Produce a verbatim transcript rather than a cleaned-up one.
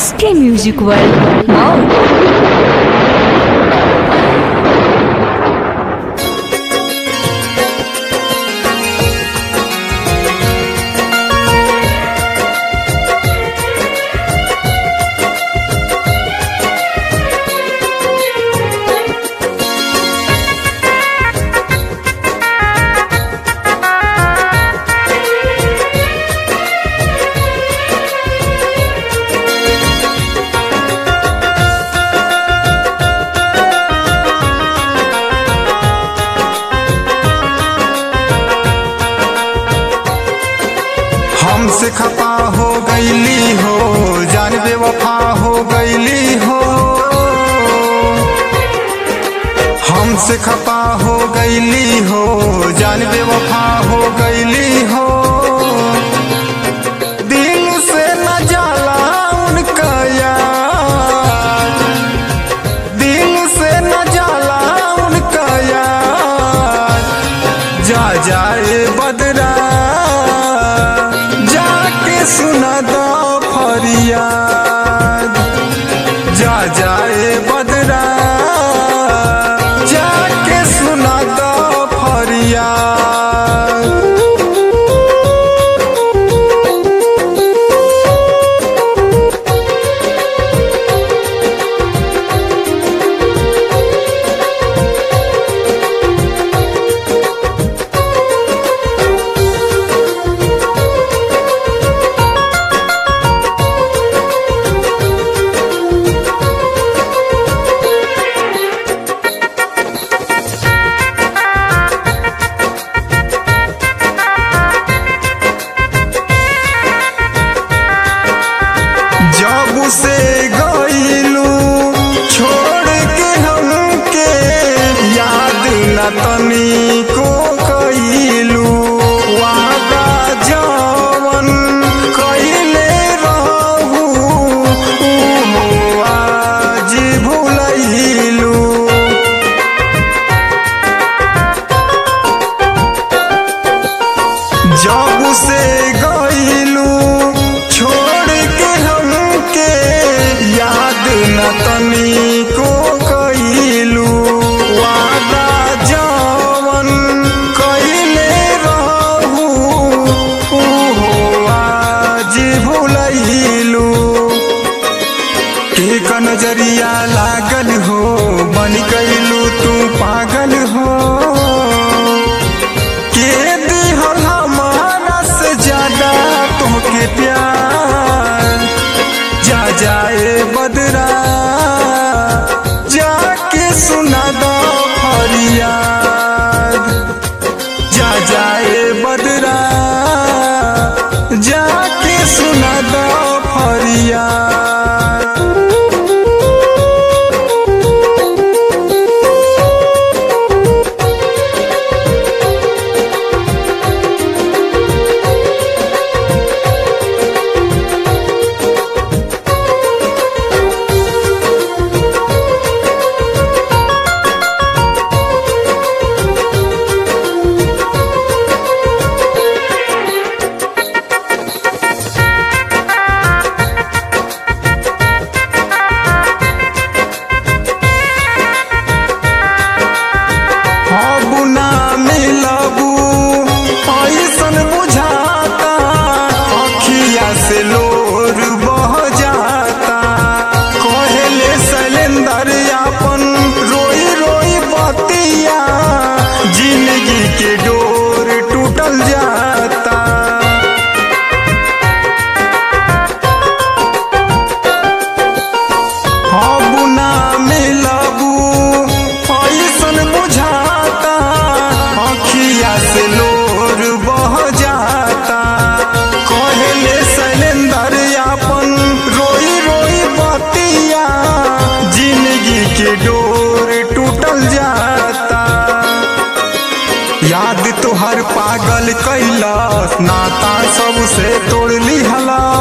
S K Music World. Wow. हमसे खपा हो गईली हो, जान बेवफा हो गईली हो। हमसे खपा हो गईली हो, जान बेवफा हो गईली हो। दिल से न जाला उनका यार, दिल से न जाला उनका यार। जा जाए बदरा सुना दो फरियाद, जा जाए बदरा जाके सुना दो फरियाद। जब से गईलू छोड़ के हमके, याद न तनिको कईलू। वादा जवन कईले रहू उहो आज भुलैलू। जब से गईलू छोड़ के हमके, याद न तनिको कईलू। वादा जवन कईले रहू उहो आज भुलैलू। के का नजरिया लागल हो, बन गईलू तू पागल हो। के दिहल हमारा से ज्यादा तुमके प्यार। जा जाए बदरा जाके सुना दो फरियाद, जा जाए बदरा जाके सुना दो फरियाद। से लोर बह जाता, कहले शैलेंदर यापन रोई रोई बतिया। जिंदगी के डोर टूटल जाता। अब ना मिलबू ऐसन बुझाता, अखिया से लोर बह जाता। कहले शैलेंदर यापन रोई रोई बतिया। जिंदगी के डोर टूटल जाता। याद तोहर पागल कैलस, नाता सबसे तोड़ लिहला।